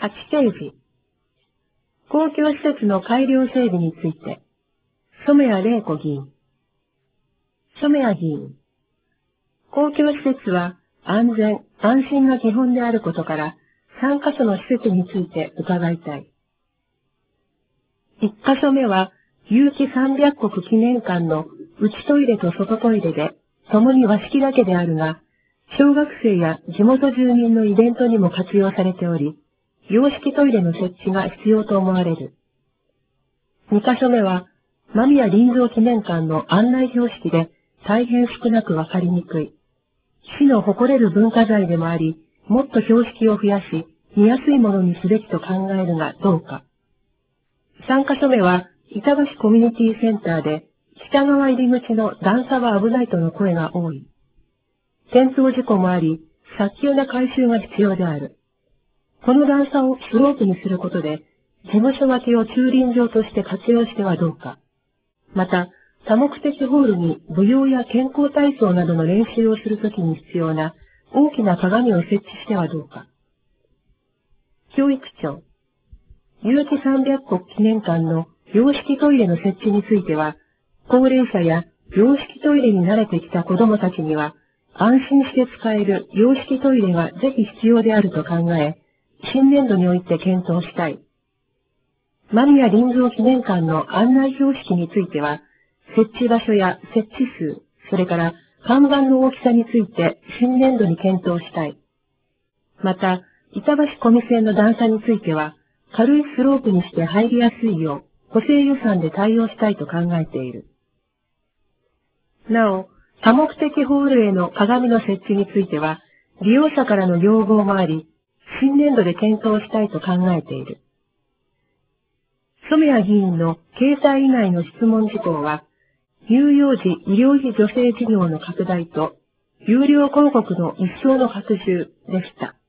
8ページ。公共施設の改良整備について、染谷玲子議員。染谷議員。公共施設は安全・安心が基本であることから、3カ所の施設について伺いたい。1カ所目は、有機300国記念館の内トイレと外トイレで、共に和式だけであるが、小学生や地元住民のイベントにも活用されており、洋式トイレの設置が必要と思われる。2カ所目は、間宮林蔵記念館の案内標識で大変少なくわかりにくい。市の誇れる文化財でもあり、もっと標識を増やし、見やすいものにすべきと考えるがどうか。3カ所目は、板橋コミュニティセンターで、北側入り口の段差は危ないとの声が多い。転倒事故もあり、早急な改修が必要である。この段差をスロープにすることで、事務所脇を駐輪場として活用してはどうか。また、多目的ホールに舞踊や健康体操などの練習をするときに必要な大きな鏡を設置してはどうか。教育庁。有機300国記念館の洋式トイレの設置については、高齢者や洋式トイレに慣れてきた子どもたちには、安心して使える洋式トイレがぜひ必要であると考え、新年度において検討したい。間宮林蔵記念館の案内標識については、設置場所や設置数、それから看板の大きさについて新年度に検討したい。また、板橋小見線の段差については、軽いスロープにして入りやすいよう、補正予算で対応したいと考えている。なお、多目的ホールへの鏡の設置については、利用者からの要望もあり、新年度で検討したいと考えている。染谷議員の携帯以外の質問事項は、乳幼児医療費助成事業の拡大と、有料広告の一層の拡充でした。